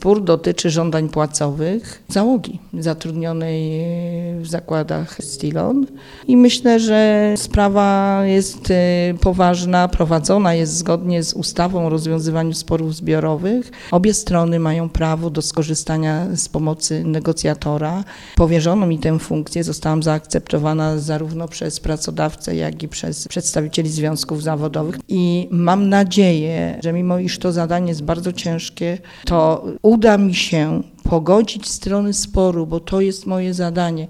Spór dotyczy żądań płacowych załogi zatrudnionej w zakładach Stilon i myślę, że sprawa jest poważna, prowadzona jest zgodnie z ustawą o rozwiązywaniu sporów zbiorowych. Obie strony mają prawo do skorzystania z pomocy negocjatora. Powierzono mi tę funkcję, zostałam zaakceptowana zarówno przez pracodawcę, jak i przez przedstawicieli związków zawodowych i mam nadzieję, że mimo iż to zadanie jest bardzo ciężkie, to uda mi się pogodzić strony sporu, bo to jest moje zadanie.